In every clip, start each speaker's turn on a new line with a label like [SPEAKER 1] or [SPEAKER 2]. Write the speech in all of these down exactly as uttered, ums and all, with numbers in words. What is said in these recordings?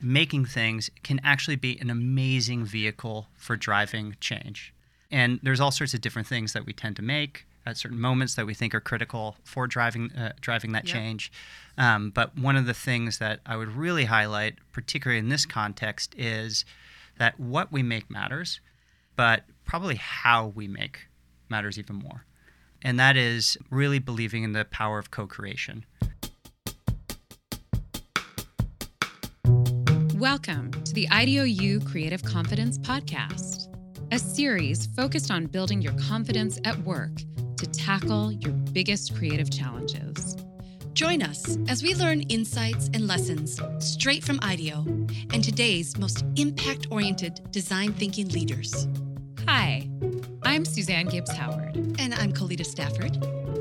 [SPEAKER 1] making things can actually be an amazing vehicle for driving change. And there's all sorts of different things that we tend to make at certain moments that we think are critical for driving uh, driving that
[SPEAKER 2] Yep.
[SPEAKER 1] change. Um, but one of the things that I would really highlight, particularly in this context, is that what we make matters, but probably how we make matters even more. And that is really believing in the power of co-creation.
[SPEAKER 3] Welcome to the I D O U Creative Confidence Podcast, a series focused on building your confidence at work to tackle your biggest creative challenges.
[SPEAKER 4] Join us as we learn insights and lessons straight from I D O and today's most impact-oriented design thinking leaders.
[SPEAKER 3] Hi, I'm Suzanne Gibbs Howard.
[SPEAKER 4] And I'm Colita Stafford.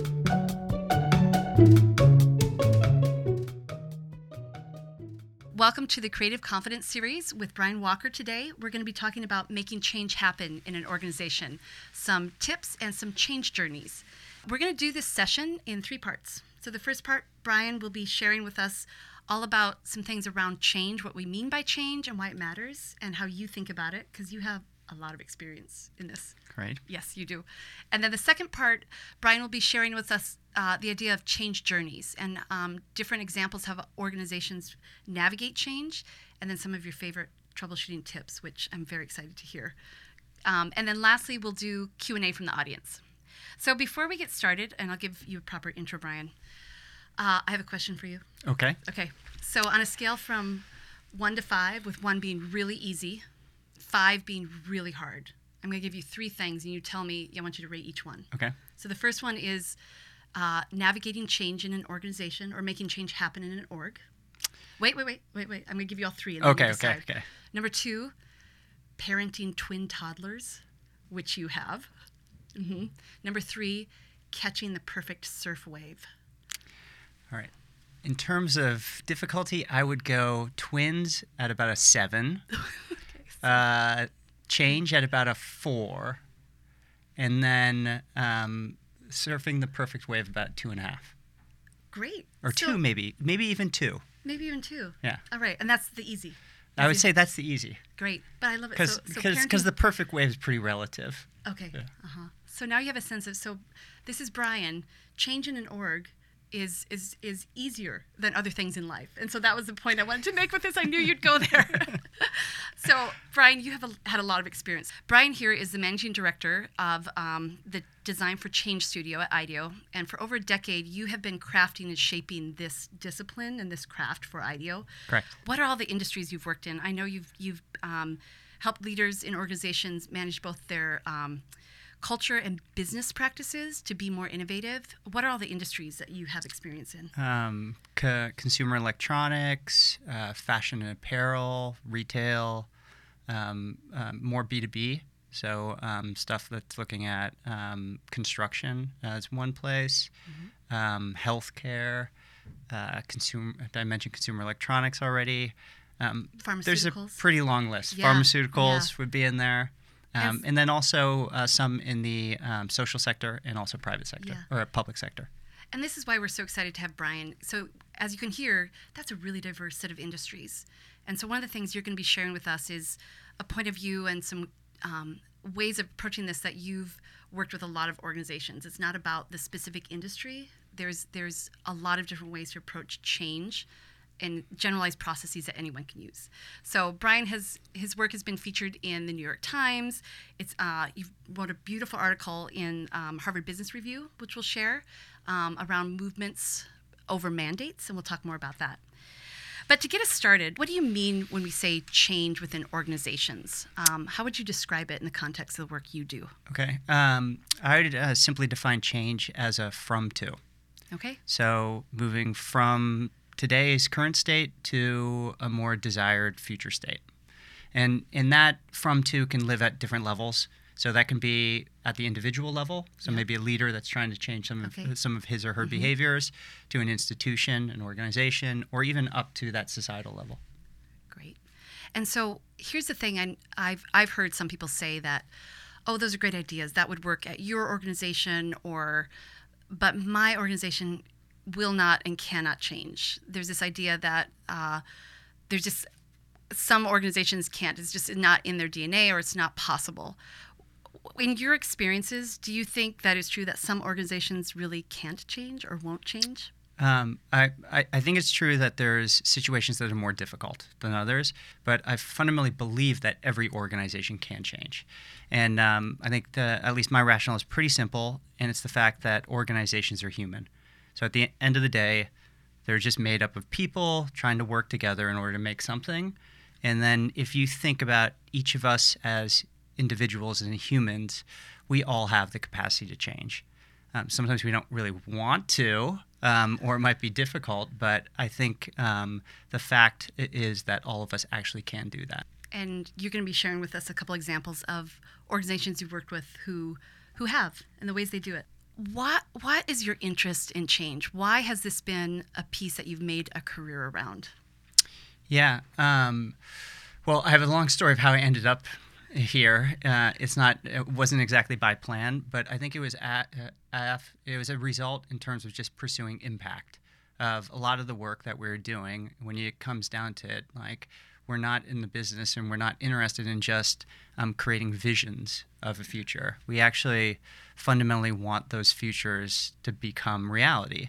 [SPEAKER 4] Welcome to the Creative Confidence Series with Brian Walker. Today, we're going to be talking about making change happen in an organization, some tips and some change journeys. We're going to do this session in three parts. So the first part, Brian will be sharing with us all about some things around change, what we mean by change and why it matters, and how you think about it, because you have a lot of experience in this.
[SPEAKER 1] Right.
[SPEAKER 4] Yes, you do. And then the second part, Brian will be sharing with us uh, the idea of change journeys and um, different examples of how organizations navigate change, and then some of your favorite troubleshooting tips, which I'm very excited to hear. Um, and then lastly, we'll do Q and A from the audience. So before we get started, and I'll give you a proper intro, Brian, uh, I have a question for you.
[SPEAKER 1] Okay.
[SPEAKER 4] Okay. So on a scale from one to five, with one being really easy, five being really hard, I'm going to give you three things, and you tell me, I want you to rate each one.
[SPEAKER 1] Okay.
[SPEAKER 4] So the first one is uh, navigating change in an organization or making change happen in an org. Wait, wait, wait, wait, wait. I'm going to give you all three. And then
[SPEAKER 1] Okay,
[SPEAKER 4] you
[SPEAKER 1] okay,
[SPEAKER 4] decide.
[SPEAKER 1] okay.
[SPEAKER 4] Number two, parenting twin toddlers, which you have. Mm-hmm. Number three, catching the perfect surf wave.
[SPEAKER 1] All right. In terms of difficulty, I would go twins at about a seven,
[SPEAKER 4] Okay, so-
[SPEAKER 1] uh, change at about a four, and then um, surfing the perfect wave about two and a half.
[SPEAKER 4] Great.
[SPEAKER 1] Or
[SPEAKER 4] So-
[SPEAKER 1] two, maybe. Maybe even two.
[SPEAKER 4] Maybe even two.
[SPEAKER 1] Yeah.
[SPEAKER 4] All right, and that's the easy.
[SPEAKER 1] I would
[SPEAKER 4] Easy.
[SPEAKER 1] say that's the easy.
[SPEAKER 4] Great, but I love it.
[SPEAKER 1] Because
[SPEAKER 4] So, so parenting-
[SPEAKER 1] the perfect wave is pretty relative.
[SPEAKER 4] Okay.
[SPEAKER 1] Yeah.
[SPEAKER 4] Uh-huh. So now you have a sense of, so this is Brian. Change in an org is is is easier than other things in life. And so that was the point I wanted to make with this. I knew you'd go there. So Brian, you have a, had a lot of experience. Brian here is the managing director of um, the Design for Change Studio at I D O. And for over a decade, you have been crafting and shaping this discipline and this craft for I D O.
[SPEAKER 1] Correct.
[SPEAKER 4] What are all the industries you've worked in? I know you've you've um, helped leaders in organizations manage both their um, culture and business practices to be more innovative. What are all the industries that you have experience in?
[SPEAKER 1] Um, co- consumer electronics, uh, fashion and apparel, retail, um, um, more B two B. So um, stuff that's looking at um, construction as one place,
[SPEAKER 4] Mm-hmm.
[SPEAKER 1] um, healthcare, uh, consumer. I mentioned consumer electronics already. Um, there's a
[SPEAKER 4] Pharmaceuticals.
[SPEAKER 1] pretty long list.
[SPEAKER 4] Yeah,
[SPEAKER 1] Pharmaceuticals
[SPEAKER 4] yeah.
[SPEAKER 1] would be in there. Um,
[SPEAKER 4] Yes.
[SPEAKER 1] and then also uh, some in the um, social sector and also private sector
[SPEAKER 4] Yeah.
[SPEAKER 1] or public sector.
[SPEAKER 4] And this is why we're so excited to have Brian. So as you can hear, that's a really diverse set of industries. And so one of the things you're going to be sharing with us is a point of view and some um, ways of approaching this that you've worked with a lot of organizations. It's not about the specific industry. There's there's a lot of different ways to approach change and generalized processes that anyone can use. So Brian has, his work has been featured in the New York Times. It's uh, you wrote a beautiful article in um, Harvard Business Review, which we'll share, um, around movements over mandates, and we'll talk more about that. But to get us started, what do you mean when we say change within organizations? Um, how would you describe it in the context of the work you do?
[SPEAKER 1] Okay. Um, I would uh, simply define change as a from to.
[SPEAKER 4] Okay?
[SPEAKER 1] So moving from today's current state to a more desired future state. And in that from to can live at different levels. So that can be at the individual level. So
[SPEAKER 4] Yeah.
[SPEAKER 1] maybe a leader that's trying to change some
[SPEAKER 4] Okay.
[SPEAKER 1] of some of his or her
[SPEAKER 4] Mhm.
[SPEAKER 1] behaviors, to an institution, an organization, or even up to that societal level.
[SPEAKER 4] Great. And so here's the thing, I, I've I've heard some people say that, oh, those are great ideas. That would work at your organization, or, but my organization will not and cannot change. There's this idea that uh, there's just some organizations can't. It's just not in their D N A or it's not possible. In your experiences, do you think that it's true that some organizations really can't change or won't change?
[SPEAKER 1] Um, I, I, I think it's true that there's situations that are more difficult than others, but I fundamentally believe that every organization can change. And um, I think the, at least my rationale is pretty simple, and it's the fact that organizations are human. So at the end of the day, they're just made up of people trying to work together in order to make something. And then if you think about each of us as individuals and humans, we all have the capacity to change. Um, sometimes we don't really want to, um, or it might be difficult, but I think um, the fact is that all of us actually can do that.
[SPEAKER 4] And you're going to be sharing with us a couple examples of organizations you've worked with who who have and the ways they do it. What What is your interest in change? Why has this been a piece that you've made a career around?
[SPEAKER 1] Yeah. Um, well, I have a long story of how I ended up here. Uh, it's not, it wasn't exactly by plan, but I think it was at, uh, it was a result in terms of just pursuing impact of a lot of the work that we're doing. When it comes down to it, like, we're not in the business and we're not interested in just um, creating visions of a future. We actually fundamentally want those futures to become reality.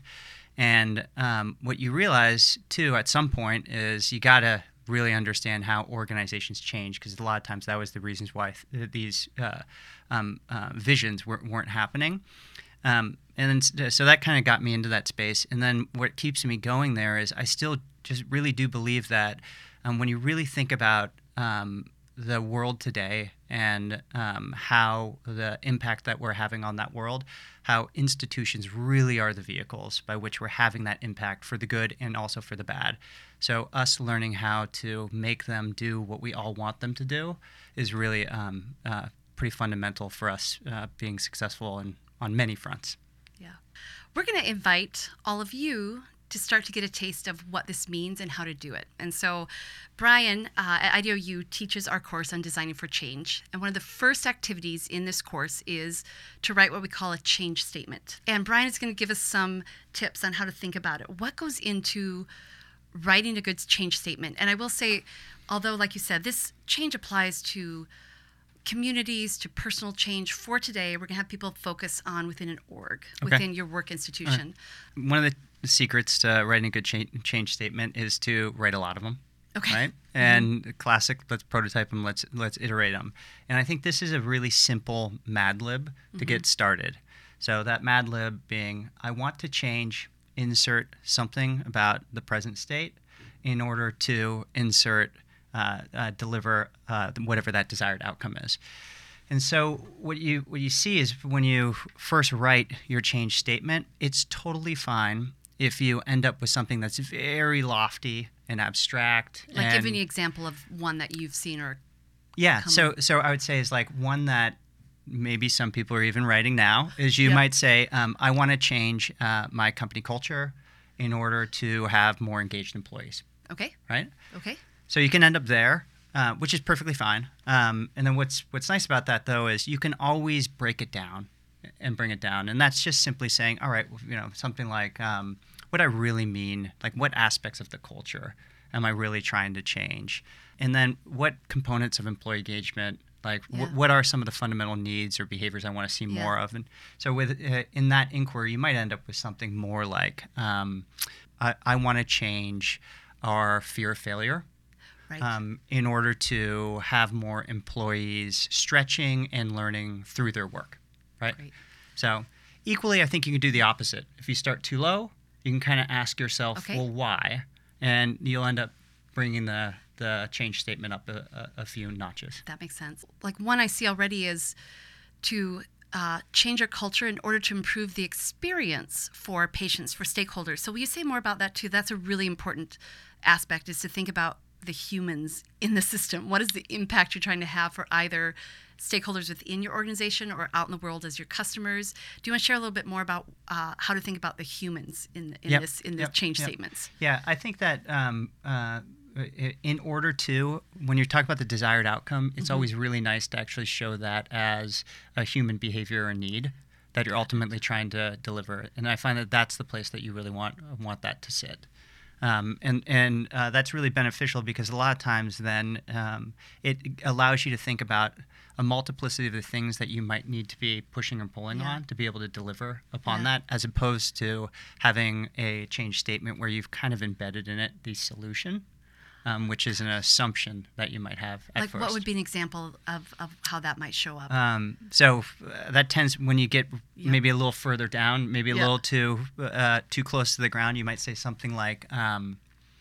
[SPEAKER 1] And um, what you realize, too, at some point is you got to really understand how organizations change, because a lot of times that was the reasons why th- these uh, um, uh, visions weren't, weren't happening. Um, and then, so that kind of got me into that space. And then what keeps me going there is I still just really do believe that um, when you really think about um, the world today and um, how the impact that we're having on that world, how institutions really are the vehicles by which we're having that impact for the good and also for the bad. So us learning how to make them do what we all want them to do is really um, uh, pretty fundamental for us uh, being successful in, on many fronts.
[SPEAKER 4] Yeah. We're going to invite all of you to start to get a taste of what this means and how to do it. And so Brian uh, at I D O U teaches our course on designing for change. And one of the first activities in this course is to write what we call a change statement. And Brian is going to give us some tips on how to think about it. What goes into writing a good change statement? And I will say, although, like you said, this change applies to communities, to personal change. For today, we're going to have people focus on within an org,
[SPEAKER 1] Okay.
[SPEAKER 4] within your work institution.
[SPEAKER 1] Right. One of the secrets to writing a good cha- change statement is to write a lot of them.
[SPEAKER 4] Okay.
[SPEAKER 1] Right? And mm-hmm. classic, let's prototype them, let's let's iterate them. And I think this is a really simple Mad Lib to mm-hmm. get started. So that Mad Lib being, I want to change, insert something about the present state in order to insert, uh, uh, deliver uh, whatever that desired outcome is. And so what you what you see is when you first write your change statement, it's totally fine if you end up with something that's very lofty and abstract.
[SPEAKER 4] Like,
[SPEAKER 1] and,
[SPEAKER 4] give me an example of one that you've seen or
[SPEAKER 1] yeah.
[SPEAKER 4] come
[SPEAKER 1] So
[SPEAKER 4] up.
[SPEAKER 1] so I would say is like one that maybe some people are even writing now is you
[SPEAKER 4] Yep.
[SPEAKER 1] might say, um, I want to change uh, my company culture in order to have more engaged employees.
[SPEAKER 4] Okay.
[SPEAKER 1] Right.
[SPEAKER 4] Okay.
[SPEAKER 1] So you can end up there, uh, which is perfectly fine. Um, and then what's what's nice about that, though, is you can always break it down and bring it down. And that's just simply saying, all right, well, you know, something like um, what I really mean, like what aspects of the culture am I really trying to change? And then what components of employee engagement, like
[SPEAKER 4] Yeah.
[SPEAKER 1] wh- what are some of the fundamental needs or behaviors I want to see
[SPEAKER 4] Yeah.
[SPEAKER 1] more of? And so with uh, in that inquiry, you might end up with something more like, um, I, I want to change our fear of failure.
[SPEAKER 4] Right.
[SPEAKER 1] Um, in order to have more employees stretching and learning through their work, right?
[SPEAKER 4] Great.
[SPEAKER 1] So equally, I think you can do the opposite. If you start too low, you can kind of ask yourself,
[SPEAKER 4] Okay.
[SPEAKER 1] well, why? And you'll end up bringing the, the change statement up a, a, a few notches.
[SPEAKER 4] That makes sense. Like, one I see already is to uh, change our culture in order to improve the experience for patients, for stakeholders. So will you say more about that too? That's a really important aspect, is to think about the humans in the system. What is the impact you're trying to have for either stakeholders within your organization or out in the world as your customers? Do you want to share a little bit more about uh, how to think about the humans in, in
[SPEAKER 1] Yep.
[SPEAKER 4] this in the
[SPEAKER 1] Yep.
[SPEAKER 4] change
[SPEAKER 1] Yep.
[SPEAKER 4] statements?
[SPEAKER 1] Yeah, I think that um, uh, in order to, when you're talking about the desired outcome, it's
[SPEAKER 4] Mm-hmm.
[SPEAKER 1] always really nice to actually show that as a human behavior or need that you're ultimately trying to deliver. And I find that that's the place that you really want want that to sit. Um, and and uh, that's really beneficial because a lot of times then um, it allows you to think about a multiplicity of the things that you might need to be pushing or pulling
[SPEAKER 4] Yeah.
[SPEAKER 1] on to be able to deliver upon
[SPEAKER 4] Yeah.
[SPEAKER 1] that, as opposed to having a change statement where you've kind of embedded in it the solution, um, which is an assumption that you might have at
[SPEAKER 4] Like,
[SPEAKER 1] first.
[SPEAKER 4] what would be an example of, of how that might show up?
[SPEAKER 1] Um, so uh, that tends when you get
[SPEAKER 4] Yeah.
[SPEAKER 1] maybe a little further down, maybe a
[SPEAKER 4] Yeah.
[SPEAKER 1] little too uh, too close to the ground. You might say something like, um,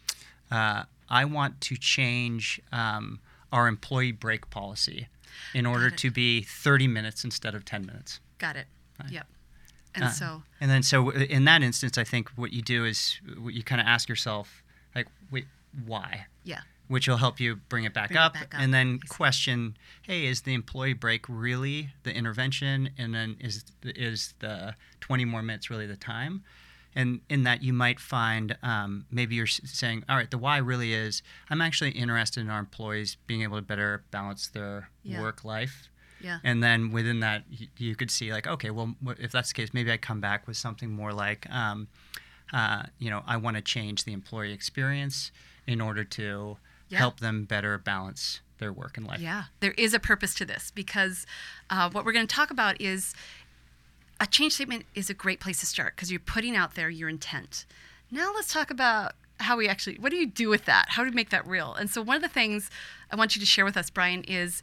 [SPEAKER 1] uh, "I want to change um, our employee break policy in order
[SPEAKER 4] it.
[SPEAKER 1] to be thirty minutes instead of ten minutes."
[SPEAKER 4] Got it.
[SPEAKER 1] Right.
[SPEAKER 4] Yep. And
[SPEAKER 1] Uh,
[SPEAKER 4] so,
[SPEAKER 1] And then so in that instance, I think what you do is you kind of ask yourself, like, wait, why?
[SPEAKER 4] yeah.
[SPEAKER 1] Which will help you bring it back,
[SPEAKER 4] Bring it
[SPEAKER 1] up,
[SPEAKER 4] back up.
[SPEAKER 1] and then
[SPEAKER 4] I see.
[SPEAKER 1] question, hey, is the employee break really the intervention, and then is is the twenty more minutes really the time? And in that you might find um, maybe you're s- saying, all right, the why really is I'm actually interested in our employees being able to better balance their
[SPEAKER 4] Yeah.
[SPEAKER 1] work life.
[SPEAKER 4] Yeah.
[SPEAKER 1] And then within that, you, you could see like, okay, well, wh- if that's the case, maybe I come back with something more like, um, uh, you know, I want to change the employee experience in order to
[SPEAKER 4] Yeah.
[SPEAKER 1] help them better balance their work and life.
[SPEAKER 4] Yeah, there is a purpose to this because uh, what we're going to talk about is a change statement is a great place to start because you're putting out there your intent. Now let's talk about how we actually, what do you do with that? How do we make that real? And so one of the things I want you to share with us, Brian, is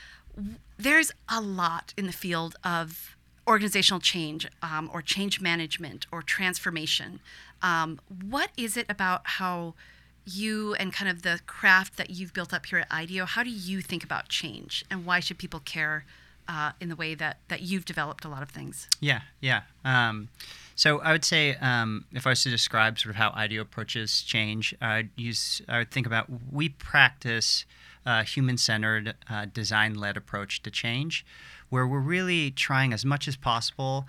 [SPEAKER 4] w- there's a lot in the field of organizational change um, or change management or transformation. Um, what is it about how you and kind of the craft that you've built up here at IDEO, how do you think about change and why should people care uh, in the way that, that you've developed a lot of things?
[SPEAKER 1] Yeah, yeah. Um, so I would say um, if I was to describe sort of how IDEO approaches change, I'd use I would think about we practice a human-centered, uh, design-led approach to change, where we're really trying as much as possible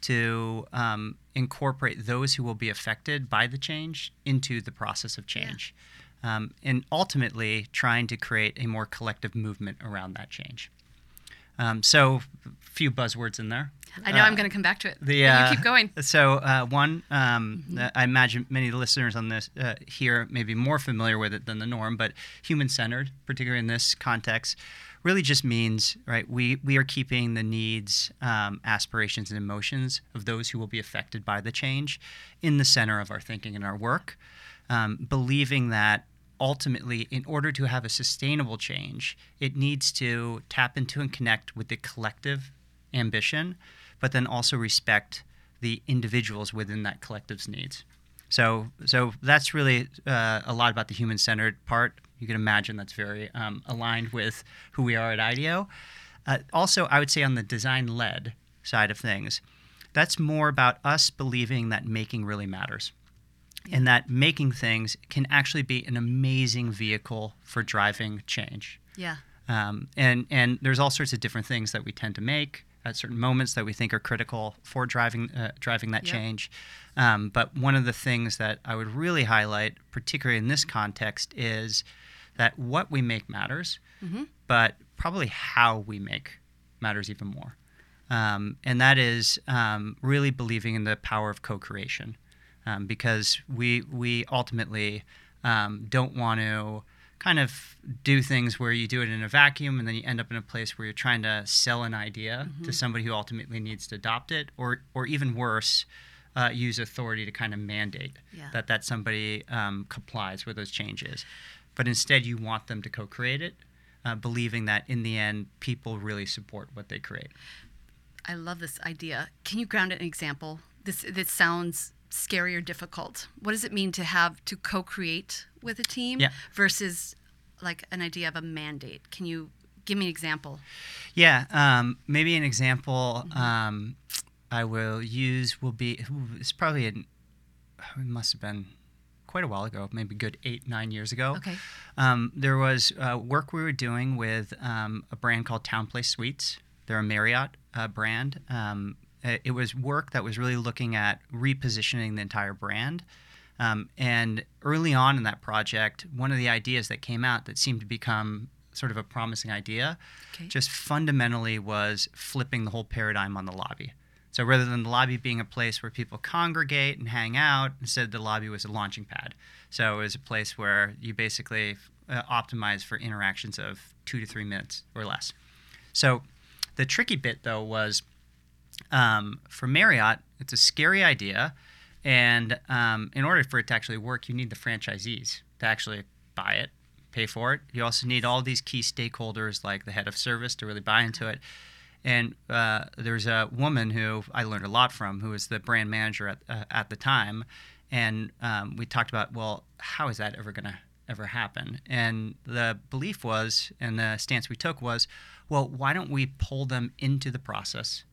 [SPEAKER 1] to um, incorporate those who will be affected by the change into the process of change, um, and ultimately trying to create a more collective movement around that change. Um, so, a few buzzwords in there.
[SPEAKER 4] I know
[SPEAKER 1] Uh,
[SPEAKER 4] I'm going to come back to it.
[SPEAKER 1] The,
[SPEAKER 4] But
[SPEAKER 1] uh,
[SPEAKER 4] you keep going.
[SPEAKER 1] So uh, one, um,
[SPEAKER 4] Mm-hmm.
[SPEAKER 1] uh, I imagine many listeners on this uh, here may be more familiar with it than the norm, but human-centered, particularly in this context, really just means, right, we, we are keeping the needs, um, aspirations, and emotions of those who will be affected by the change in the center of our thinking and our work, um, believing that ultimately, in order to have a sustainable change, it needs to tap into and connect with the collective ambition, but then also respect the individuals within that collective's needs. So, so that's really uh, a lot about the human-centered part. You can imagine that's very um, aligned with who we are at IDEO. Uh, also, I would say on the design-led side of things, that's more about us believing that making really matters. And that making things can actually be an amazing vehicle for driving change.
[SPEAKER 4] Yeah.
[SPEAKER 1] Um, and, and there's all sorts of different things that we tend to make at certain moments that we think are critical for driving uh, driving that
[SPEAKER 4] Yep.
[SPEAKER 1] change. Um, but one of the things that I would really highlight, particularly in this context, is that what we make matters,
[SPEAKER 4] Mm-hmm.
[SPEAKER 1] but probably how we make matters even more. Um, and that is um, really believing in the power of co-creation. Um, because we we ultimately um, don't want to kind of do things where you do it in a vacuum and then you end up in a place where you're trying to sell an idea
[SPEAKER 4] Mm-hmm.
[SPEAKER 1] to somebody who ultimately needs to adopt it, or or even worse, uh, use authority to kind of mandate
[SPEAKER 4] Yeah.
[SPEAKER 1] that that somebody um, complies with those changes. But instead, you want them to co-create it, uh, believing that in the end, people really support what they create.
[SPEAKER 4] I love this idea. Can you ground it in an example? This this sounds scary or difficult. What does it mean to have to co-create with a team
[SPEAKER 1] Yeah.
[SPEAKER 4] versus like an idea of a mandate? Can you give me an example?
[SPEAKER 1] Yeah, um, maybe an example um, I will use will be, ooh, it's probably, an, it must have been quite a while ago, maybe a good eight, nine years ago.
[SPEAKER 4] Okay.
[SPEAKER 1] Um, there was uh, work we were doing with um, a brand called Town Place Suites. They're a Marriott uh, brand. Um, it it was work that was really looking at repositioning the entire brand. Um, and early on in that project, one of the ideas that came out that seemed to become sort of a promising idea
[SPEAKER 4] Okay.
[SPEAKER 1] just fundamentally was flipping the whole paradigm on the lobby. So rather than the lobby being a place where people congregate and hang out, instead the lobby was a launching pad. So it was a place where you basically uh, optimize for interactions of two to three minutes or less. So the tricky bit, though, was um, for Marriott, it's a scary idea. And um, in order for it to actually work, you need the franchisees to actually buy it, pay for it. You also need all these key stakeholders like the head of service to really buy into it. And uh, there's a woman who I learned a lot from, who was the brand manager at uh, at the time, and um, we talked about, well, how is that ever going to ever happen? And the belief was, and the stance we took was, well, why don't we pull them into the process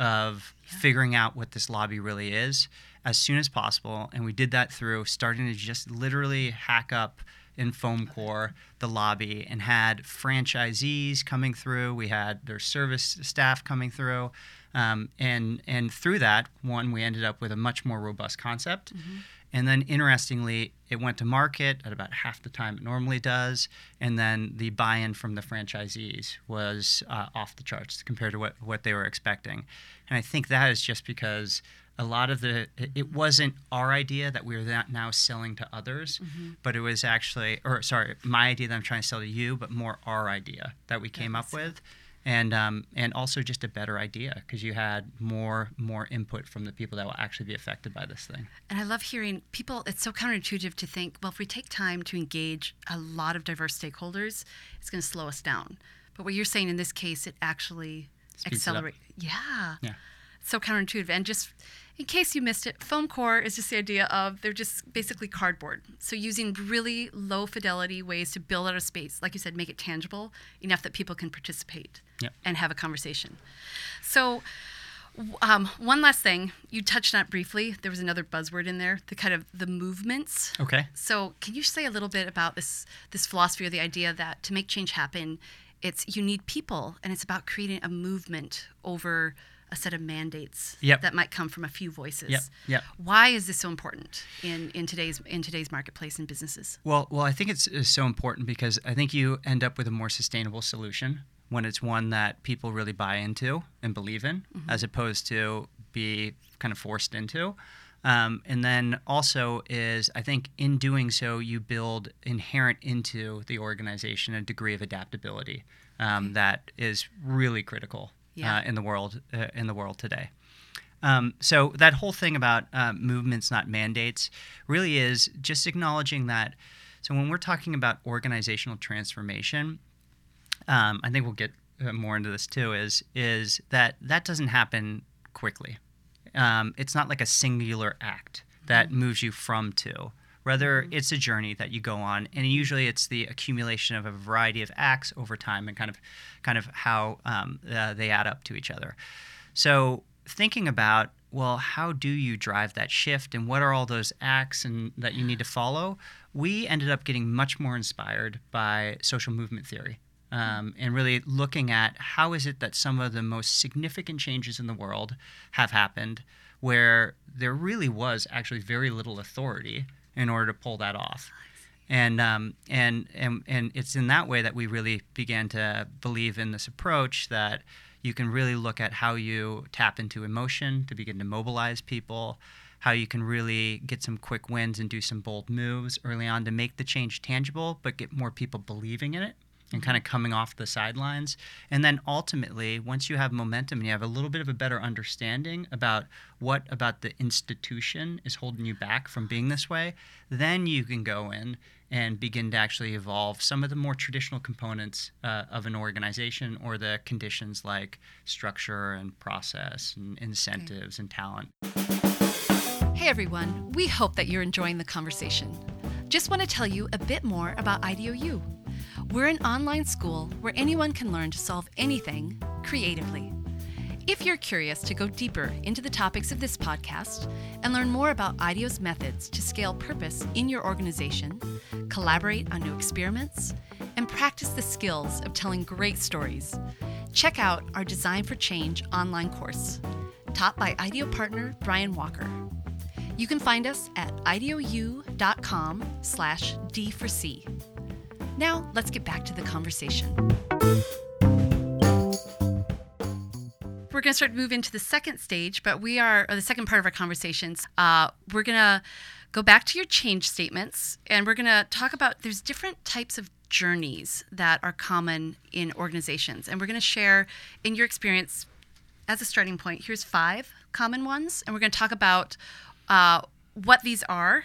[SPEAKER 1] of yeah. figuring out what this lobby really is as soon as possible? And we did that through starting to just literally hack up in Foam Core, the lobby, and had franchisees coming through. We had their service staff coming through. Um, and and through that, one, we ended up with a much more robust concept. Mm-hmm. And then, interestingly, it went to market at about half the time it normally does. And then the buy-in from the franchisees was uh, off the charts compared to what, what they were expecting. And I think that is just because a lot of the, it wasn't our idea that we were now selling to others, mm-hmm. but it was actually, or sorry, my idea that I'm trying to sell to you, but more our idea that we came up with. And um, and also just a better idea because you had more more input from the people that will actually be affected by this thing.
[SPEAKER 4] And I love hearing people, it's so counterintuitive to think, well, if we take time to engage a lot of diverse stakeholders, it's going to slow us down. But what you're saying in this case, it actually accelerates. Yeah.
[SPEAKER 1] Yeah.
[SPEAKER 4] So counterintuitive. And just in case you missed it, Foam Core is just the idea of they're just basically cardboard. So using really low fidelity ways to build out a space, like you said, make it tangible enough that people can participate
[SPEAKER 1] yep.
[SPEAKER 4] and have a conversation. So um, one last thing, you touched on it briefly. There was another buzzword in there, the kind of the movements.
[SPEAKER 1] Okay.
[SPEAKER 4] So can you say a little bit about this this philosophy or the idea that to make change happen, it's you need people, and it's about creating a movement over a set of mandates
[SPEAKER 1] yep.
[SPEAKER 4] that might come from a few voices.
[SPEAKER 1] Yep. Yep.
[SPEAKER 4] Why is this so important in, in today's in today's marketplace and businesses?
[SPEAKER 1] Well, well, I think it's, it's so important because I think you end up with a more sustainable solution when it's one that people really buy into and believe in, mm-hmm. as opposed to be kind of forced into. Um, and then also is, I think in doing so, you build inherent into the organization a degree of adaptability um, okay. that is really critical. Yeah. Uh, in the world, uh, in the world today. Um, so that whole thing about uh, movements, not mandates, really is just acknowledging that. So when we're talking about organizational transformation, um, I think we'll get uh, more into this too. Is is that that doesn't happen quickly. Um, it's not like a singular act that mm-hmm. moves you from to. Rather, mm-hmm. it's a journey that you go on, and usually it's the accumulation of a variety of acts over time and kind of kind of how um, uh, they add up to each other. So thinking about, well, how do you drive that shift, and what are all those acts and that you need to follow? We ended up getting much more inspired by social movement theory um, and really looking at how is it that some of the most significant changes in the world have happened where there really was actually very little authority in order to pull that off. And um, and and and it's in that way that we really began to believe in this approach that you can really look at how you tap into emotion to begin to mobilize people, how you can really get some quick wins and do some bold moves early on to make the change tangible, but get more people believing in it and kind of coming off the sidelines. And then ultimately, once you have momentum and you have a little bit of a better understanding about what about the institution is holding you back from being this way, then you can go in and begin to actually evolve some of the more traditional components uh, of an organization or the conditions like structure and process and incentives okay. and talent.
[SPEAKER 4] Hey everyone, we hope that you're enjoying the conversation. Just want to tell you a bit more about I D O U. We're an online school where anyone can learn to solve anything creatively. If you're curious to go deeper into the topics of this podcast and learn more about I D O's methods to scale purpose in your organization, collaborate on new experiments, and practice the skills of telling great stories, check out our Design for Change online course, taught by I D O partner Brian Walker. You can find us at idou.com slash D for C. Now, let's get back to the conversation. We're we're going to start to move into the second stage, but we are, or the second part of our conversations. Uh, we're going to go back to your change statements, and we're going to talk about there's different types of journeys that are common in organizations. And we're going to share, in your experience, as a starting point, here's five common ones, and we're going to talk about uh, what these are,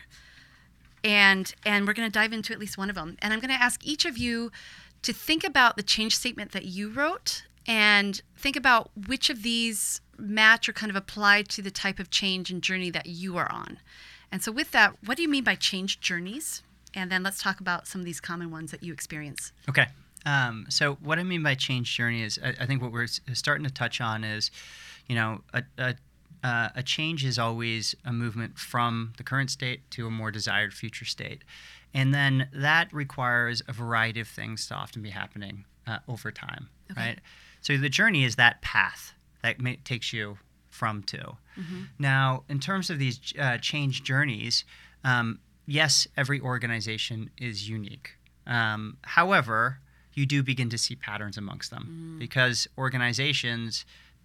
[SPEAKER 4] and and we're going to dive into at least one of them. And I'm going to ask each of you to think about the change statement that you wrote and think about which of these match or kind of apply to the type of change and journey that you are on. And so with that, what do you mean by change journeys? And then let's talk about some of these common ones that you experience.
[SPEAKER 1] Okay. Um, so what I mean by change journey is I, I think what we're s- starting to touch on is, you know, a, a, uh, a change is always a movement from the current state to a more desired future state. And then that requires a variety of things to often be happening uh, over time,
[SPEAKER 4] Okay.
[SPEAKER 1] right? So the journey is that path that ma- takes you from to.
[SPEAKER 4] Mm-hmm.
[SPEAKER 1] Now, in terms of these uh, change journeys, um, yes, every organization is unique. Um, however, you do begin to see patterns amongst them
[SPEAKER 4] Mm.
[SPEAKER 1] because organizations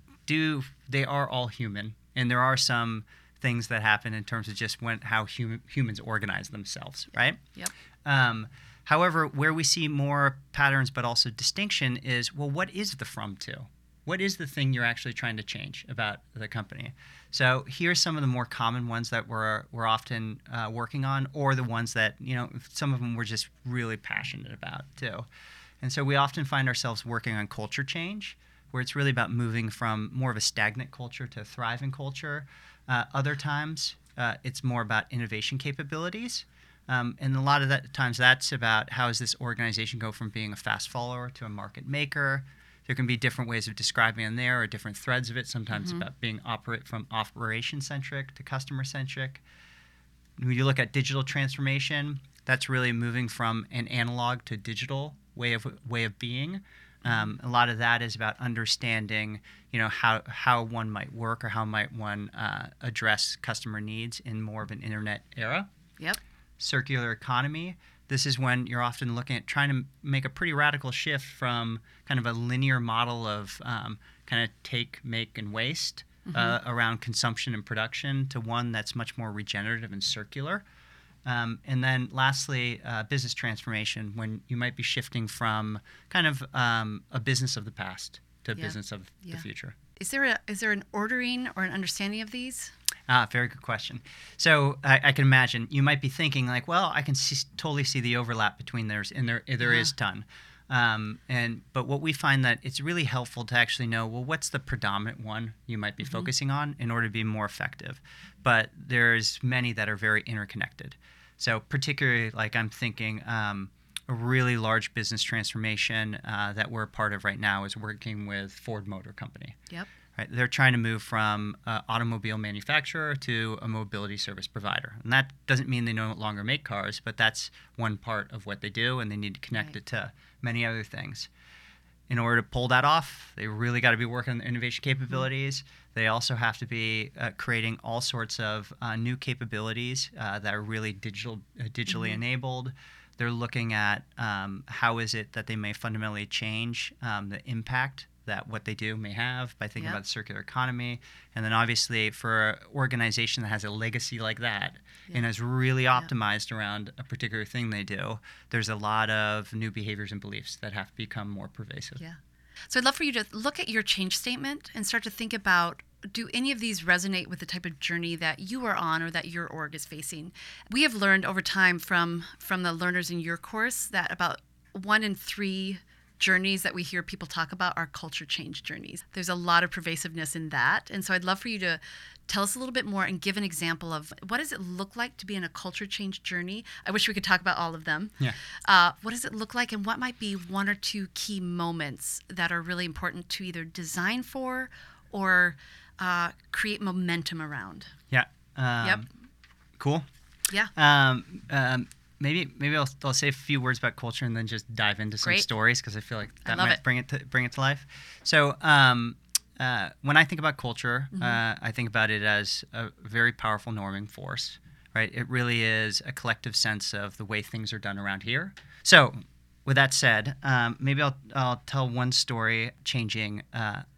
[SPEAKER 1] do, they are all human. And there are some things that happen in terms of just when how hum- humans organize themselves, right?
[SPEAKER 4] Yep.
[SPEAKER 1] Um, however, where we see more patterns but also distinction is, well, what is the from to? What is the thing you're actually trying to change about the company? So here's some of the more common ones that we're, we're often uh, working on, or the ones that, you know, some of them we're just really passionate about too. And so we often find ourselves working on culture change, where it's really about moving from more of a stagnant culture to a thriving culture. Uh, other times, uh, it's more about innovation capabilities. Um, and a lot of that times that's about how does this organization go from being a fast follower to a market maker. There can be different ways of describing it there or different threads of it. Sometimes
[SPEAKER 4] Mm-hmm.
[SPEAKER 1] it's about being operate from operation-centric to customer-centric. When you look at digital transformation, that's really moving from an analog to digital way of way of being. Um, a lot of that is about understanding, you know, how how one might work or how might one uh, address customer needs in more of an internet era.
[SPEAKER 4] Yep.
[SPEAKER 1] Circular economy. This is when you're often looking at trying to make a pretty radical shift from kind of a linear model of um, kind of take, make, and waste
[SPEAKER 4] Mm-hmm.
[SPEAKER 1] uh, around consumption and production to one that's much more regenerative and circular. Um, and then lastly, uh, business transformation, when you might be shifting from kind of um, a business of the past to a
[SPEAKER 4] Yeah.
[SPEAKER 1] business of
[SPEAKER 4] Yeah.
[SPEAKER 1] the future.
[SPEAKER 4] Is there a is there an ordering or an understanding of these?
[SPEAKER 1] Ah, very good question. So I, I can imagine you might be thinking like, well, I can see, totally see the overlap between theirs, and there there
[SPEAKER 4] Uh-huh.
[SPEAKER 1] is ton. Um, and but what we find that it's really helpful to actually know, well, what's the predominant one you might be
[SPEAKER 4] Mhm.
[SPEAKER 1] focusing on in order to be more effective. But there's many that are very interconnected. So particularly, like I'm thinking, um, a really large business transformation uh, that we're a part of right now is working with Ford Motor Company.
[SPEAKER 4] Yep.
[SPEAKER 1] Right? They're trying to move from an automobile manufacturer to a mobility service provider. And that doesn't mean they no longer make cars, but that's one part of what they do, and they need to connect
[SPEAKER 4] Right.
[SPEAKER 1] it to many other things. In order to pull that off, they really got to be working on the innovation capabilities. They also have to be uh, creating all sorts of uh, new capabilities uh, that are really digital, uh, digitally
[SPEAKER 4] Mhm.
[SPEAKER 1] enabled. They're looking at um, how is it that they may fundamentally change um, the impact that what they do may have by thinking
[SPEAKER 4] Yep.
[SPEAKER 1] about the circular economy. And then obviously for an organization that has a legacy like that and
[SPEAKER 4] Yeah.
[SPEAKER 1] is really
[SPEAKER 4] Yeah.
[SPEAKER 1] optimized around a particular thing they do, there's a lot of new behaviors and beliefs that have to become more pervasive.
[SPEAKER 4] Yeah. So I'd love for you to look at your change statement and start to think about, do any of these resonate with the type of journey that you are on or that your org is facing? We have learned over time from from the learners in your course that about one in three journeys that we hear people talk about are culture change journeys. There's a lot of pervasiveness in that. And so I'd love for you to tell us a little bit more and give an example of what does it look like to be in a culture change journey? I wish we could talk about all of them.
[SPEAKER 1] Yeah.
[SPEAKER 4] Uh, what does it look like, and what might be one or two key moments that are really important to either design for or uh, create momentum around?
[SPEAKER 1] Yeah. Um,
[SPEAKER 4] Yep.
[SPEAKER 1] Cool.
[SPEAKER 4] Yeah.
[SPEAKER 1] Um, um, maybe maybe I'll, I'll say a few words about culture and then just dive into some
[SPEAKER 4] Great.
[SPEAKER 1] stories because I feel like
[SPEAKER 4] I
[SPEAKER 1] that
[SPEAKER 4] love
[SPEAKER 1] might
[SPEAKER 4] it.
[SPEAKER 1] bring it to bring it to life. So um, uh, when I think about culture,
[SPEAKER 4] Mhm.
[SPEAKER 1] uh, I think about it as a very powerful norming force. Right? It really is a collective sense of the way things are done around here. So with that said, um, maybe I'll I'll tell one story changing uh,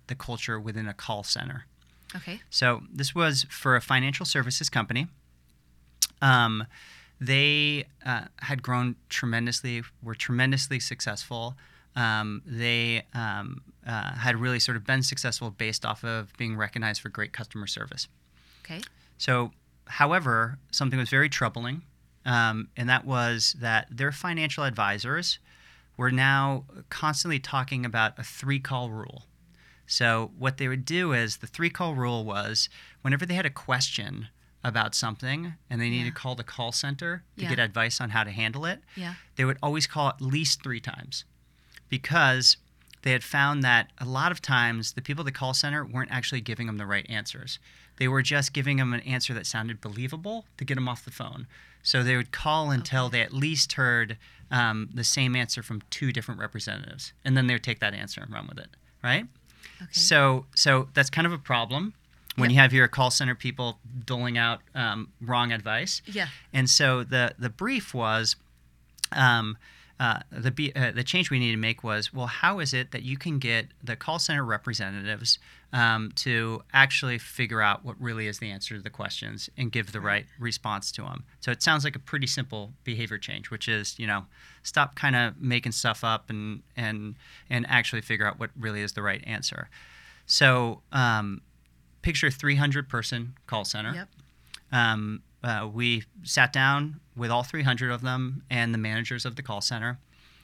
[SPEAKER 1] the culture within a call center.
[SPEAKER 4] Okay.
[SPEAKER 1] So this was for a financial services company. Um, they uh, had grown tremendously, were tremendously successful. Um, they um, uh, had really sort of been successful based off of being recognized for great customer service.
[SPEAKER 4] Okay.
[SPEAKER 1] So, however, something was very troubling, um, and that was that their financial advisors were now constantly talking about a three-call rule. So what they would do is the three-call rule was whenever they had a question about something and they needed
[SPEAKER 4] Yeah.
[SPEAKER 1] to call the call center to
[SPEAKER 4] Yeah.
[SPEAKER 1] get advice on how to handle it,
[SPEAKER 4] Yeah.
[SPEAKER 1] they would always call at least three times, because they had found that a lot of times the people at the call center weren't actually giving them the right answers. They were just giving them an answer that sounded believable to get them off the phone. So they would call until
[SPEAKER 4] Okay.
[SPEAKER 1] they at least heard um, the same answer from two different representatives, and then they would take that answer and run with it, right?
[SPEAKER 4] Okay.
[SPEAKER 1] So, so that's kind of a problem when
[SPEAKER 4] Yep.
[SPEAKER 1] you have your call center people doling out um, wrong advice.
[SPEAKER 4] Yeah.
[SPEAKER 1] And so the the brief was, um, uh, the be- uh, the change we needed to make was, well, how is it that you can get the call center representatives um, to actually figure out what really is the answer to the questions and give the right response to them? So it sounds like a pretty simple behavior change, which is, you know, stop kind of making stuff up and and and actually figure out what really is the right answer. So um, picture a three hundred person call center.
[SPEAKER 4] Yep.
[SPEAKER 1] Um, uh, we sat down with all three hundred of them and the managers of the call center.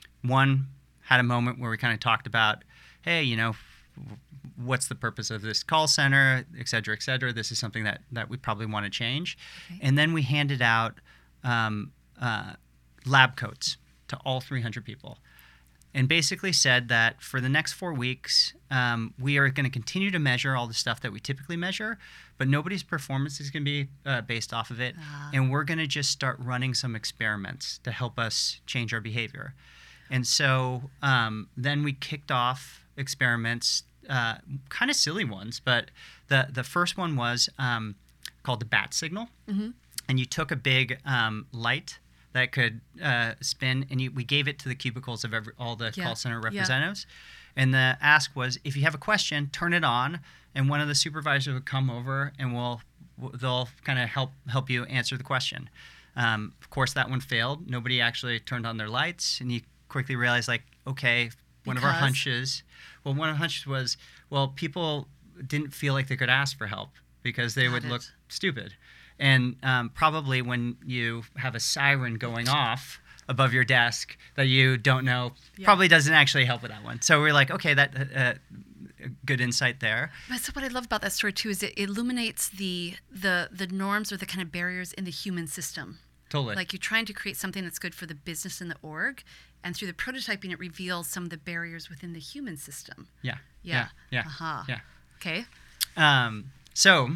[SPEAKER 1] One had a moment where we kind of talked about, hey, you know, what's the purpose of this call center, et cetera, et cetera. This is something that, that we probably want to change.
[SPEAKER 4] Okay.
[SPEAKER 1] And then we handed out um, uh, lab coats to all three hundred people, and basically said that for the next four weeks, um, we are going to continue to measure all the stuff that we typically measure, but nobody's performance is going to be uh, based off of it.
[SPEAKER 4] Ah.
[SPEAKER 1] And we're going to just start running some experiments to help us change our behavior. And so um, then we kicked off experiments, uh, kind of silly ones, but the, the first one was um, called the bat signal.
[SPEAKER 4] Mm-hmm.
[SPEAKER 1] And you took a big um, light that could uh, spin, and you, we gave it to the cubicles of every, all the
[SPEAKER 4] Yeah.
[SPEAKER 1] call center
[SPEAKER 4] Yeah.
[SPEAKER 1] representatives. And the ask was, if you have a question, turn it on, and one of the supervisors would come over, and we'll, we'll they'll kind of help help you answer the question. Um, of course, that one failed. Nobody actually turned on their lights, and you quickly realize, like, okay, one of our
[SPEAKER 4] Because?
[SPEAKER 1] hunches. Well, one of the hunches was, well, people didn't feel like they could ask for help because they
[SPEAKER 4] Got
[SPEAKER 1] would
[SPEAKER 4] it.
[SPEAKER 1] look stupid. And um, probably when you have a siren going off above your desk that you don't know,
[SPEAKER 4] Yeah.
[SPEAKER 1] probably doesn't actually help with that one. So we're like, okay, that uh, good insight there.
[SPEAKER 4] But so what I love about that story too is it illuminates the the the norms or the kind of barriers in the human system.
[SPEAKER 1] Totally.
[SPEAKER 4] Like you're trying to create something that's good for the business and the org, and through the prototyping, it reveals some of the barriers within the human system.
[SPEAKER 1] yeah.
[SPEAKER 4] Yeah.
[SPEAKER 1] Yeah.
[SPEAKER 4] Aha.
[SPEAKER 1] Yeah.
[SPEAKER 4] Okay.
[SPEAKER 1] Um, so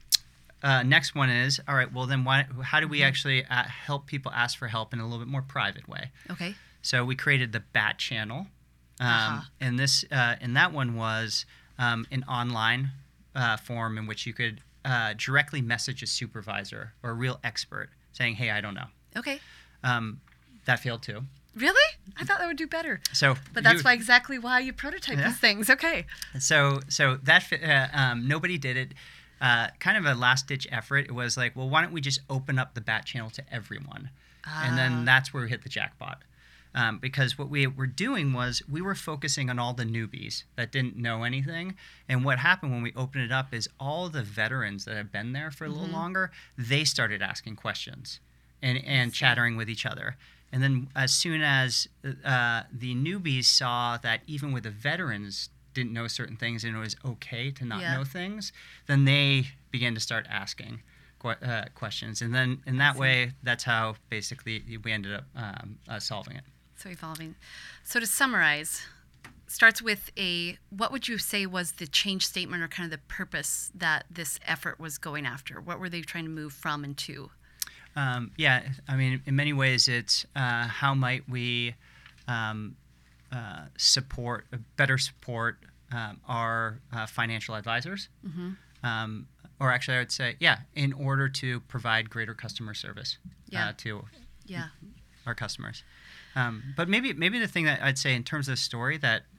[SPEAKER 1] uh, next one is, all right, well then why, how do we actually uh, help people ask for help in a little bit more private way?
[SPEAKER 4] Okay.
[SPEAKER 1] So we created the BAT channel. Um,
[SPEAKER 4] Uh-huh.
[SPEAKER 1] And this, uh, and that one was um, an online uh, form in which you could uh, directly message a supervisor or a real expert saying, hey, I don't know.
[SPEAKER 4] Okay.
[SPEAKER 1] Um, that failed too.
[SPEAKER 4] Really? I thought that would do better.
[SPEAKER 1] So,
[SPEAKER 4] But that's
[SPEAKER 1] you-
[SPEAKER 4] why exactly why you prototype
[SPEAKER 1] Yeah.
[SPEAKER 4] these things. Okay.
[SPEAKER 1] So, so that fi- uh, um, nobody did it. Uh, kind of a last-ditch effort. It was like, well, why don't we just open up the BAT channel to everyone, and
[SPEAKER 4] Ah.
[SPEAKER 1] then that's where we hit the jackpot. Um, because what we were doing was we were focusing on all the newbies that didn't know anything, and what happened when we opened it up is all the veterans that have been there for a little
[SPEAKER 4] Mm-hmm.
[SPEAKER 1] longer, they started asking questions and and chattering with each other. And then as soon as uh, the newbies saw that even with the veterans didn't know certain things and it was okay to not
[SPEAKER 4] Yeah.
[SPEAKER 1] know things, then they began to start asking que- uh, questions. And then in that
[SPEAKER 4] see.
[SPEAKER 1] way, that's how basically we ended up um, uh, solving it.
[SPEAKER 4] So evolving. So to summarize, starts with a what would you say was the change statement or kind of the purpose that this effort was going after? What were they trying to move from and to?
[SPEAKER 1] Um, yeah, I mean, in many ways, it's uh, how might we um, uh, support, better support um, our uh, financial advisors,
[SPEAKER 4] Mm-hmm.
[SPEAKER 1] um, or actually, I would say, yeah, in order to provide greater customer service
[SPEAKER 4] Yeah.
[SPEAKER 1] uh, to
[SPEAKER 4] Yeah.
[SPEAKER 1] our customers. Um, but maybe, maybe the thing that I'd say in terms of the story that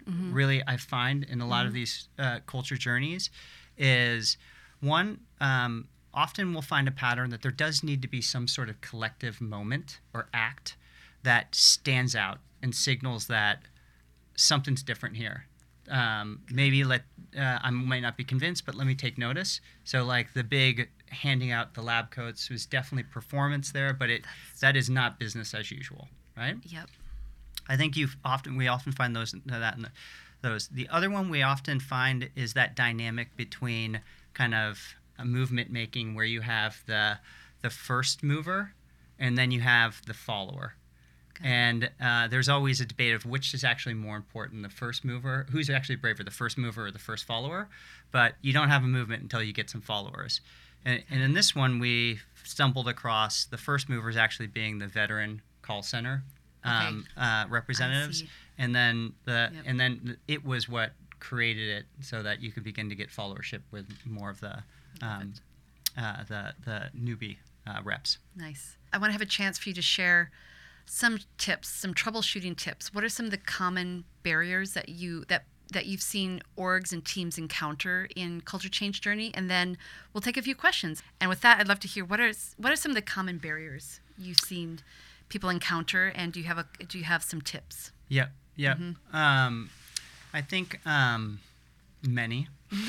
[SPEAKER 1] mm-hmm. really I find in a lot mm-hmm. of these uh, culture journeys is, one, um, often we'll find a pattern that there does need to be some sort of collective moment or act that stands out and signals that something's different here. Um, maybe let uh, I might not be convinced, but let me take notice. So like the big handing out the lab coats was definitely performance there, but it That's... that is not business as usual, right?
[SPEAKER 4] Yep.
[SPEAKER 1] I think you often we often find those that in the, those. The other one we often find is that dynamic between kind of a movement making where you have the the first mover and then you have the follower. And uh, there's always a debate of which is actually more important, the first mover, who's actually braver, the first mover or the first follower. But you don't have a movement until you get some followers. And, and in this one, we stumbled across the first movers actually being the veteran call center um, okay. uh, representatives, and then the yep. and then it was what created it so that you could begin to get followership with more of the um, uh, the the newbie uh, reps.
[SPEAKER 4] Nice. I want to have a chance for you to share some tips, some troubleshooting tips. What are some of the common barriers that you that that you've seen orgs and teams encounter in culture change journey? And then we'll take a few questions. And with that, I'd love to hear what are what are some of the common barriers you've seen people encounter, and do you have a do you have some tips?
[SPEAKER 1] Yeah, yeah. Mm-hmm. Um, I think um, many.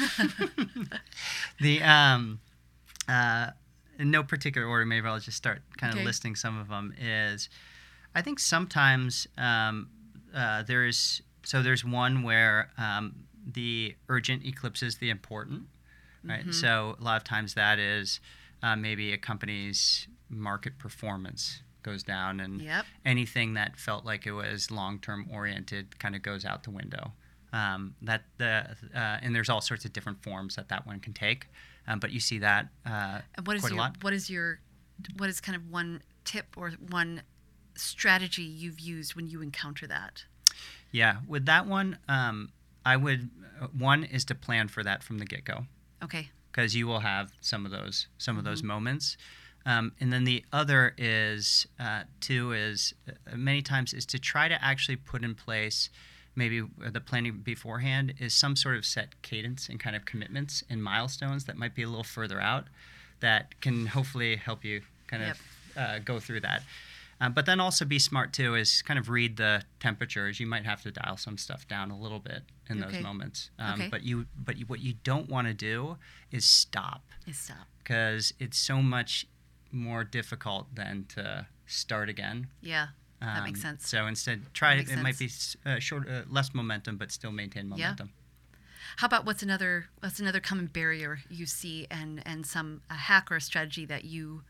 [SPEAKER 1] the um, uh, in no particular order. Maybe I'll just start kind
[SPEAKER 4] okay.
[SPEAKER 1] of listing some of them. Is I think sometimes um, uh, there's so there's one where um, the urgent eclipses the important, right? Mm-hmm. So a lot of times that is uh, maybe a company's market performance goes down, and
[SPEAKER 4] yep.
[SPEAKER 1] anything that felt like it was long-term oriented kind of goes out the window. Um, that the uh, and there's all sorts of different forms that that one can take, um, but you see that uh,
[SPEAKER 4] and what is
[SPEAKER 1] quite
[SPEAKER 4] your,
[SPEAKER 1] a lot.
[SPEAKER 4] What is your what is kind of one tip or one strategy you've used when you encounter that?
[SPEAKER 1] Yeah, with that one, um, I would uh, one is to plan for that from the get-go.
[SPEAKER 4] Okay.
[SPEAKER 1] Because you will have some of those some mm-hmm. of those moments, um, and then the other is uh, two is uh, many times is to try to actually put in place maybe the planning beforehand is some sort of set cadence and kind of commitments and milestones that might be a little further out that can hopefully help you kind
[SPEAKER 4] yep.
[SPEAKER 1] of uh, go through that. Uh, but then also be smart, too, is kind of read the temperatures. You might have to dial some stuff down a little bit in
[SPEAKER 4] okay.
[SPEAKER 1] those moments. Um,
[SPEAKER 4] okay.
[SPEAKER 1] But you, but you, what you don't want to do is stop.
[SPEAKER 4] Is stop.
[SPEAKER 1] Because it's so much more difficult than to start again.
[SPEAKER 4] Yeah, that
[SPEAKER 1] um,
[SPEAKER 4] makes sense.
[SPEAKER 1] So instead, try it. It
[SPEAKER 4] sense.
[SPEAKER 1] might be uh, short, uh, less momentum, but still maintain momentum.
[SPEAKER 4] Yeah. How about what's another what's another common barrier you see, and, and some a hack or a strategy that you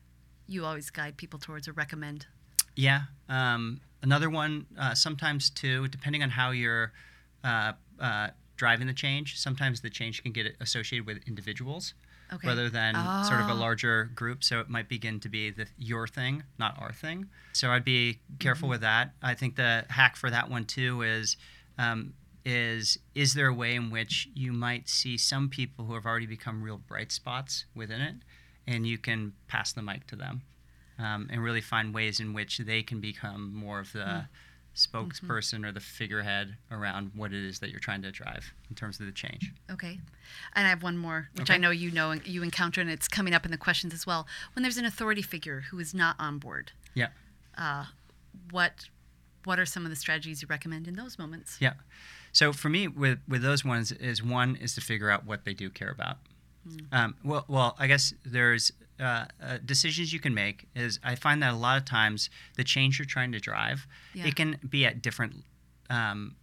[SPEAKER 4] you always guide people towards or recommend?
[SPEAKER 1] Yeah. Um, another one, uh, sometimes too, depending on how you're uh, uh, driving the change, sometimes the change can get associated with individuals
[SPEAKER 4] okay.
[SPEAKER 1] rather than
[SPEAKER 4] oh.
[SPEAKER 1] sort of a larger group. So it might begin to be the your thing, not our thing. So I'd be careful mm-hmm. with that. I think the hack for that one too is um, is is there a way in which you might see some people who have already become real bright spots within it, and you can pass the mic to them, um, and really find ways in which they can become more of the mm. spokesperson mm-hmm. or the figurehead around what it is that you're trying to drive in terms of the change.
[SPEAKER 4] Okay. And I have one more, which
[SPEAKER 1] okay.
[SPEAKER 4] I know you know and you encounter, and it's coming up in the questions as well. When there's an authority figure who is not on board,
[SPEAKER 1] yeah, uh,
[SPEAKER 4] what what are some of the strategies you recommend in those moments?
[SPEAKER 1] Yeah. So for me, with, with those ones, is one is to figure out what they do care about. Mm. Um, well, well, I guess there's uh, uh, decisions you can make. Is I find that a lot of times the change you're trying to drive, yeah. it can be at different um,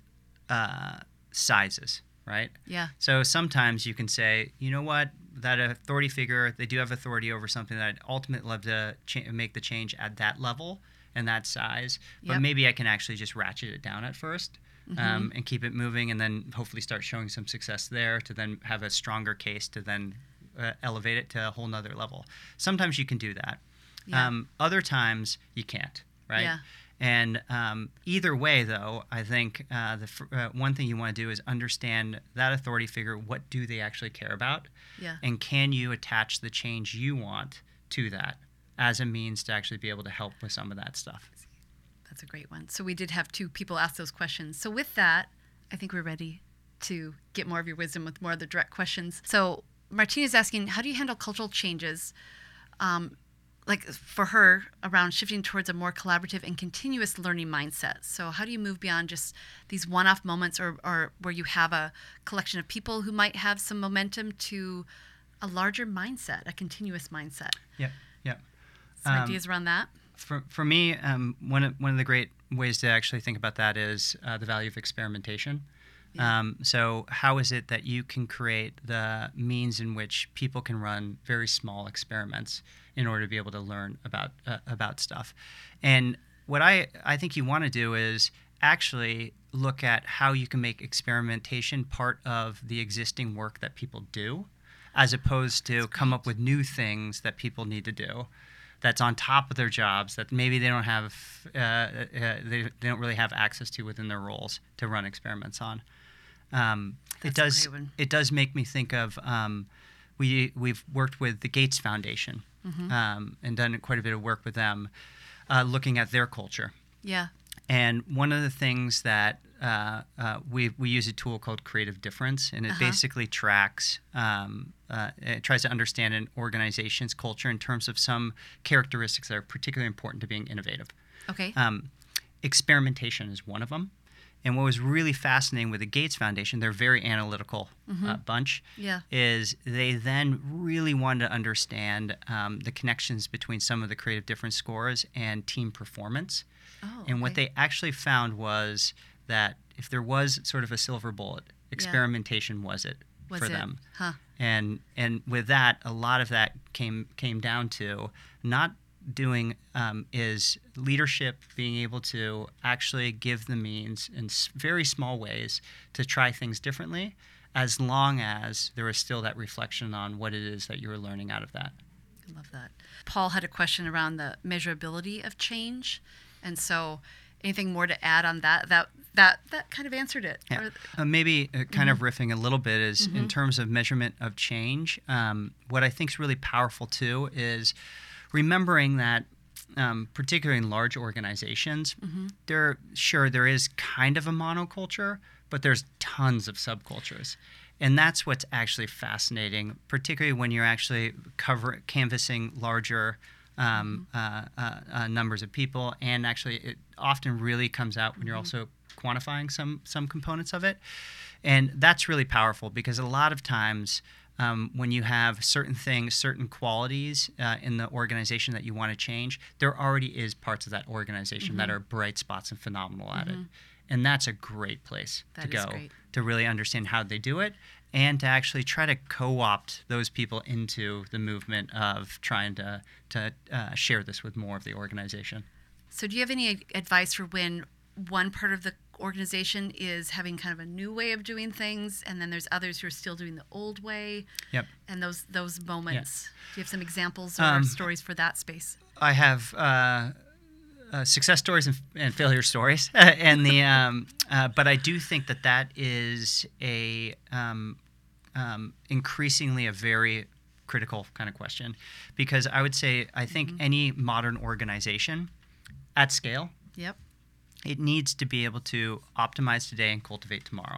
[SPEAKER 1] uh, sizes, right?
[SPEAKER 4] Yeah.
[SPEAKER 1] So sometimes you can say, you know what, that authority figure, they do have authority over something that I'd ultimately love to cha- make the change at that level and that size, but
[SPEAKER 4] yep.
[SPEAKER 1] maybe I can actually just ratchet it down at first.
[SPEAKER 4] Mm-hmm.
[SPEAKER 1] Um, and keep it moving, and then hopefully start showing some success there to then have a stronger case to then uh, elevate it to a whole nother level. Sometimes you can do that.
[SPEAKER 4] Yeah.
[SPEAKER 1] Um, other times you can't, right?
[SPEAKER 4] Yeah.
[SPEAKER 1] And um, either way, though, I think uh, the f- uh, one thing you want to do is understand that authority figure. What do they actually care about?
[SPEAKER 4] Yeah.
[SPEAKER 1] And can you attach the change you want to that as a means to actually be able to help with some of that stuff?
[SPEAKER 4] That's a great one. So we did have two people ask those questions. So with that, I think we're ready to get more of your wisdom with more of the direct questions. So Martina's asking, how do you handle cultural changes, um, like for her, around shifting towards a more collaborative and continuous learning mindset? So how do you move beyond just these one-off moments or, or where you have a collection of people who might have some momentum to a larger mindset, a continuous mindset?
[SPEAKER 1] Yeah, yeah.
[SPEAKER 4] Some
[SPEAKER 1] Um,
[SPEAKER 4] ideas around that?
[SPEAKER 1] For, for me, um, one, of, one of the great ways to actually think about that is uh, the value of experimentation.
[SPEAKER 4] Yeah.
[SPEAKER 1] Um, so how is it that you can create the means in which people can run very small experiments in order to be able to learn about uh, about stuff? And what I, I think you want to do is actually look at how you can make experimentation part of the existing work that people do, as opposed to come up with new things that people need to do that's on top of their jobs that maybe they don't have uh, uh, they, they don't really have access to within their roles to run experiments on. Um, it
[SPEAKER 4] That's a
[SPEAKER 1] does
[SPEAKER 4] great one.
[SPEAKER 1] it does make me think of um, we we've worked with the Gates Foundation
[SPEAKER 4] Mm-hmm.
[SPEAKER 1] um, and done quite a bit of work with them, uh, looking at their culture.
[SPEAKER 4] Yeah.
[SPEAKER 1] And one of the things that uh, uh, we we use a tool called Creative Difference, and it
[SPEAKER 4] Uh-huh.
[SPEAKER 1] basically tracks, um, uh, it tries to understand an organization's culture in terms of some characteristics that are particularly important to being innovative.
[SPEAKER 4] Okay.
[SPEAKER 1] Um, experimentation is one of them. And what was really fascinating with the Gates Foundation, they're a very analytical uh, bunch,
[SPEAKER 4] Yeah.
[SPEAKER 1] is they then really wanted to understand um, the connections between some of the Creative Difference scores and team performance.
[SPEAKER 4] Oh,
[SPEAKER 1] And what
[SPEAKER 4] okay.
[SPEAKER 1] they actually found was that if there was sort of a silver bullet, experimentation was it
[SPEAKER 4] Was
[SPEAKER 1] for
[SPEAKER 4] it?
[SPEAKER 1] them.
[SPEAKER 4] Huh.
[SPEAKER 1] And and with that, a lot of that came came down to not doing um, is leadership being able to actually give the means in s- very small ways to try things differently, as long as there is still that reflection on what it is that you're learning out of that.
[SPEAKER 4] I love that. Paul had a question around the measurability of change. And so anything more to add on that? That that that kind of answered it.
[SPEAKER 1] Yeah.
[SPEAKER 4] Or-
[SPEAKER 1] Uh, maybe uh, kind of riffing a little bit is
[SPEAKER 4] Mm-hmm.
[SPEAKER 1] in terms of measurement of change. Um, what I think is really powerful too is remembering that, um, particularly in large organizations,
[SPEAKER 4] Mm-hmm.
[SPEAKER 1] there sure there is kind of a monoculture, but there's tons of subcultures. And that's what's actually fascinating, particularly when you're actually cover canvassing larger um, uh, uh, uh, numbers of people, and actually it often really comes out when you're also quantifying some some components of it, and that's really powerful because a lot of times um, when you have certain things, certain qualities uh, in the organization that you want to change, there already is parts of that organization that are bright spots and phenomenal at it, and that's a great place
[SPEAKER 4] That
[SPEAKER 1] to
[SPEAKER 4] is
[SPEAKER 1] go
[SPEAKER 4] great.
[SPEAKER 1] to really understand how they do it, and to actually try to co-opt those people into the movement of trying to to uh, share this with more of the organization.
[SPEAKER 4] So do you have any ad- advice for when one part of the organization is having kind of a new way of doing things, and then there's others who are still doing the old way?
[SPEAKER 1] Yep.
[SPEAKER 4] And those those moments. Do you have some examples or
[SPEAKER 1] Um,
[SPEAKER 4] stories for that space?
[SPEAKER 1] I have uh, uh, success stories and, and failure stories, and the um, uh, but I do think that that is a um, um, increasingly a very critical kind of question, because I would say I think any modern organization at scale,
[SPEAKER 4] Yep.
[SPEAKER 1] it needs to be able to optimize today and cultivate tomorrow,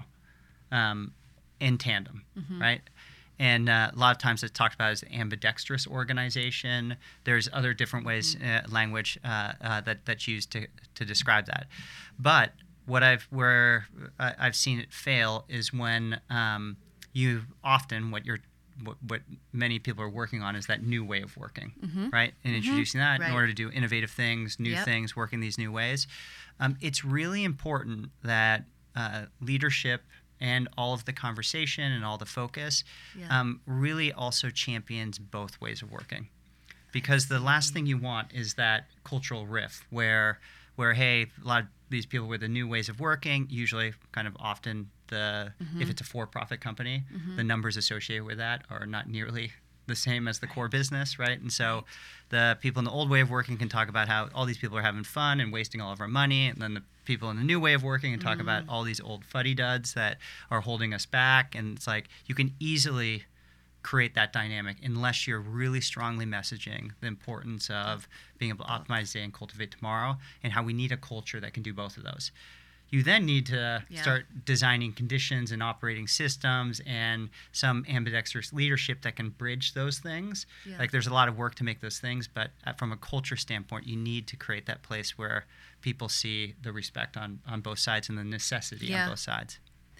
[SPEAKER 1] um, in tandem, right? And uh, a lot of times it's talked about as ambidextrous organization. There's other different ways, uh, language uh, uh, that that's used to to describe that. But what I've where I- I've seen it fail is when um, you often what you're what, what many people are working on is that new way of working, right? And introducing that
[SPEAKER 4] Right.
[SPEAKER 1] in order to do innovative things, new
[SPEAKER 4] Yep.
[SPEAKER 1] things, working these new ways. Um, it's really important that uh, leadership and all of the conversation and all the focus
[SPEAKER 4] Yeah.
[SPEAKER 1] um, really also champions both ways of working. Because the last thing you want is that cultural rift where, where hey, a lot of these people with the new ways of working, usually kind of often the if it's a for-profit company, the numbers associated with that are not nearly the same as the core business, right? And so the people in the old way of working can talk about how all these people are having fun and wasting all of our money, and then the people in the new way of working can talk about all these old fuddy-duds that are holding us back. And it's like you can easily create that dynamic unless you're really strongly messaging the importance of being able to optimize today and cultivate tomorrow, and how we need a culture that can do both of those. you then need to
[SPEAKER 4] Yeah.
[SPEAKER 1] start designing conditions and operating systems and some ambidextrous leadership that can bridge those things.
[SPEAKER 4] Yeah.
[SPEAKER 1] Like there's a lot of work to make those things, but from a culture standpoint, you need to create that place where people see the respect on, on both sides and the necessity
[SPEAKER 4] Yeah.
[SPEAKER 1] on both sides.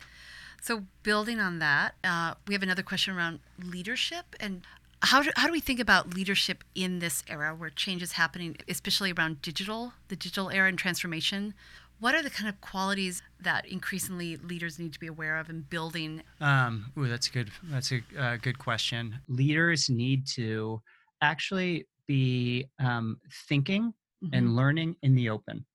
[SPEAKER 4] So building on that, uh, we have another question around leadership. And how do, how do we think about leadership in this era where change is happening, especially around digital, the digital era and transformation? What are the kind of qualities that increasingly leaders need to be aware of in building?
[SPEAKER 1] Um, ooh, that's good. That's a uh, good question. Leaders need to actually be um, thinking
[SPEAKER 4] Mm-hmm.
[SPEAKER 1] and learning in the open.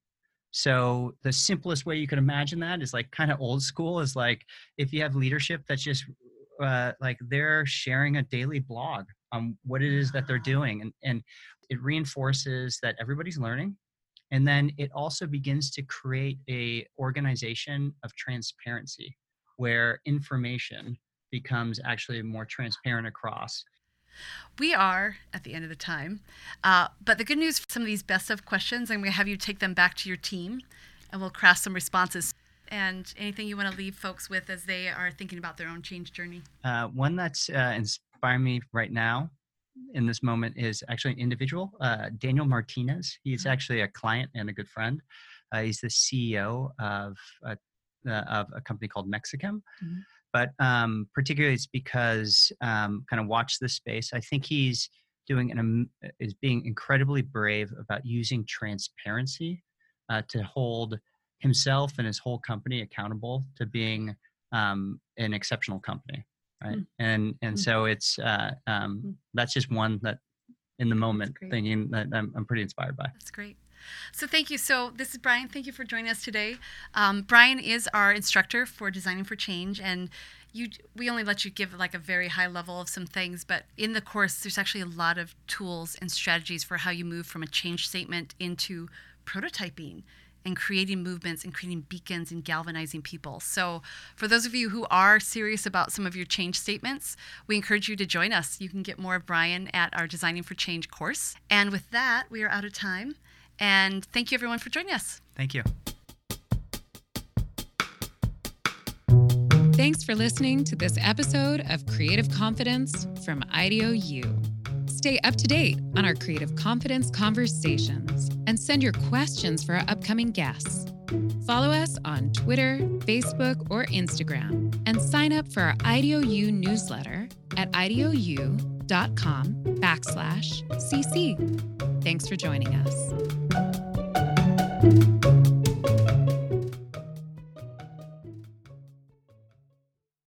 [SPEAKER 1] So the simplest way you can imagine that is like kind of old school is like if you have leadership that's just uh, like they're sharing a daily blog on what it is that they're doing. And, and it reinforces that everybody's learning. And then it also begins to create a organization of transparency where information becomes actually more transparent across.
[SPEAKER 4] We are at the end of the time. Uh, but the good news for some of these best of questions, I'm going to have you take them back to your team and we'll craft some responses. And anything you want to leave folks with as they are thinking about their own change journey?
[SPEAKER 1] Uh, one that's uh, inspiring me right now in this moment is actually an individual, uh, Daniel Martinez. He's
[SPEAKER 4] Mm-hmm.
[SPEAKER 1] actually a client and a good friend. Uh, he's the C E O of a, uh, of a company called Mexichem.
[SPEAKER 4] Mm-hmm.
[SPEAKER 1] But um, particularly it's because um, kind of watch this space. I think he's doing an um, is being incredibly brave about using transparency uh, to hold himself and his whole company accountable to being um, an exceptional company, right? Mm. And and mm. so it's uh, um, mm. that's just one that in the moment thinking that I'm, I'm pretty inspired by.
[SPEAKER 4] That's great. So thank you. So this is Brian. Thank you for joining us today. Um, Brian is our instructor for Designing for Change, and you we only let you give like a very high level of some things, but in the course there's actually a lot of tools and strategies for how you move from a change statement into prototyping and creating movements and creating beacons and galvanizing people. So for those of you who are serious about some of your change statements, we encourage you to join us. You can get more of Brian at our Designing for Change course. And with that, we are out of time. And thank you, everyone, for joining us.
[SPEAKER 1] Thank you.
[SPEAKER 3] Thanks for listening to this episode of Creative Confidence from I D O U. Stay up to date on our Creative Confidence conversations and send your questions for our upcoming guests. Follow us on Twitter, Facebook, or Instagram, and sign up for our I D O U newsletter at idou.com backslash CC. Thanks for joining us.